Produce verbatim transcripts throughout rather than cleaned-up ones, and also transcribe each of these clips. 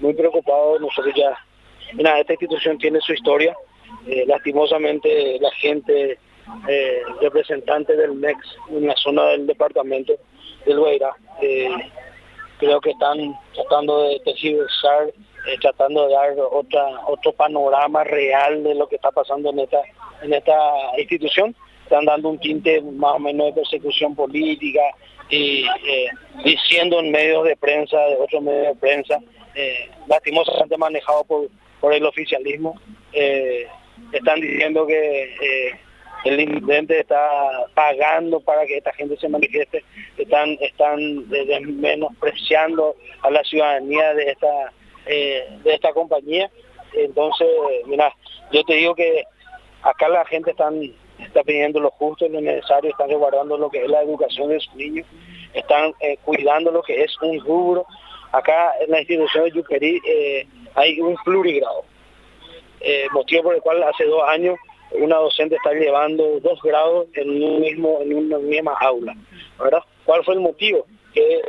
muy preocupados. Nosotros ya, mira, esta institución tiene su historia. Eh, lastimosamente la gente, eh, representante del M E X en la zona del departamento del Guairá, eh, creo que están tratando de tergiversar, eh, tratando de dar otra otro panorama real de lo que está pasando en esta en esta institución. Están dando un tinte más o menos de persecución política y eh, diciendo en medios de prensa, de otros medios de prensa, eh, lastimosamente manejado por, por el oficialismo, eh, están diciendo que eh, el intendente está pagando para que esta gente se manifieste, están están eh, menospreciando a la ciudadanía de esta eh, de esta compañía. Entonces, mira, yo te digo que acá la gente están está pidiendo lo justo y lo necesario, están resguardando lo que es la educación de sus niños, están eh, cuidando lo que es un rubro. Acá en la institución de Yuquerí eh, hay un plurigrado, eh, motivo por el cual hace dos años una docente está llevando dos grados en un mismo en una misma aula, ¿verdad? ¿Cuál fue el motivo? Que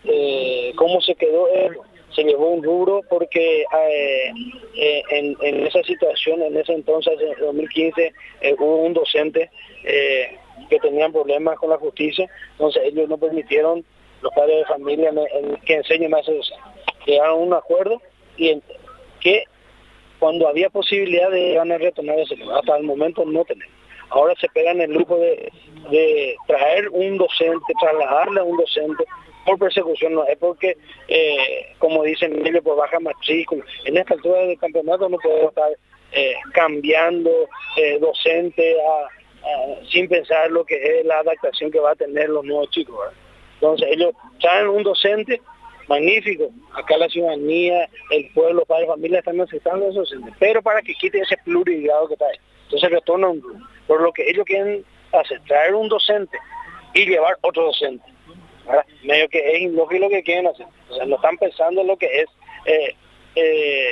eh, cómo se quedó él, se llevó un rubro porque eh, eh, en, en esa situación, en ese entonces, en dos mil quince, eh, hubo un docente eh, que tenían problemas con la justicia, entonces ellos no permitieron, los padres de familia, en, en, que enseñen a ese docente. Llegaron a un acuerdo y en, que cuando había posibilidad de van a retornar ese tema, hasta el momento no tenemos. Ahora se pegan el lujo de, de traer un docente, trasladarle a un docente por persecución, no es porque, eh, como dicen ellos, por baja matrícula. En esta altura del campeonato no podemos estar eh, cambiando eh, docente a, a, sin pensar lo que es la adaptación que va a tener los nuevos chicos, ¿verdad? Entonces ellos traen un docente magnífico, acá la ciudadanía, el pueblo, los padres de familia están necesitando esos docentes, pero para que quite ese plurigrado que está ahí. Entonces retorna un grupo. Por lo que ellos quieren hacer, traer un docente y llevar otro docente. ¿Verdad? Medio que es ilógico lo que quieren hacer. O sea, no están pensando en lo que es eh, eh,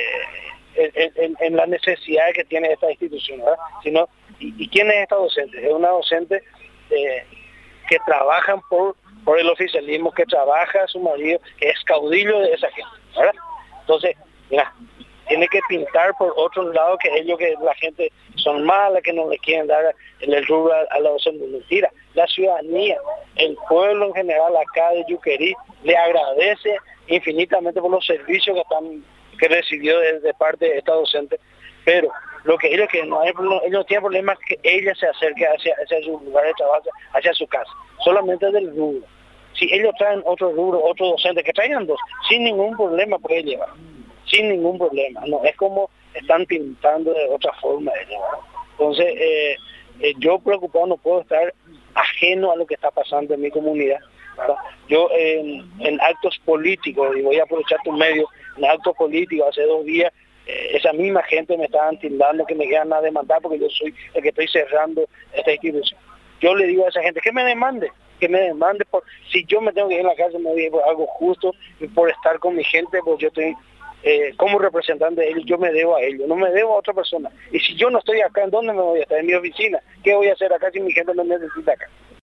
en, en, en la necesidad que tiene esta institución, ¿verdad? Sino, ¿y, ¿y quién es esta docente? Es una docente eh, que trabajan por por el oficialismo, que trabaja su marido, que es caudillo de esa gente, ¿verdad? Entonces, mira, tiene que pintar por otro lado que ellos, que la gente son malas, que no le quieren dar el rubro a, a la docente. Mentira, la ciudadanía, el pueblo en general acá de Yuquerí, le agradece infinitamente por los servicios que están que recibió de, de parte de esta docente, pero lo que ellos que no hay, ellos no tienen problemas que ella se acerque hacia, hacia su lugar de trabajo, hacia su casa, solamente del rubro. Si ellos traen otro rubro, otro docente, que traigan dos, sin ningún problema puede llevar, sin ningún problema. No es como están pintando de otra forma de llevar. Entonces, eh, eh, yo preocupado no puedo estar ajeno a lo que está pasando en mi comunidad, ¿verdad? Yo eh, en actos políticos, y voy a aprovechar tu medio, en actos políticos hace dos días, eh, esa misma gente me estaban tildando que me quieran a demandar porque yo soy el que estoy cerrando esta institución. Yo le digo a esa gente que me demande, que me demande por si yo me tengo que ir a la casa, me voy por algo justo y por estar con mi gente, pues yo estoy eh, como representante de ellos, yo me debo a ellos, no me debo a otra persona. Y si yo no estoy acá, ¿en dónde me voy a estar? En mi oficina. ¿Qué voy a hacer acá si mi gente no me necesita acá?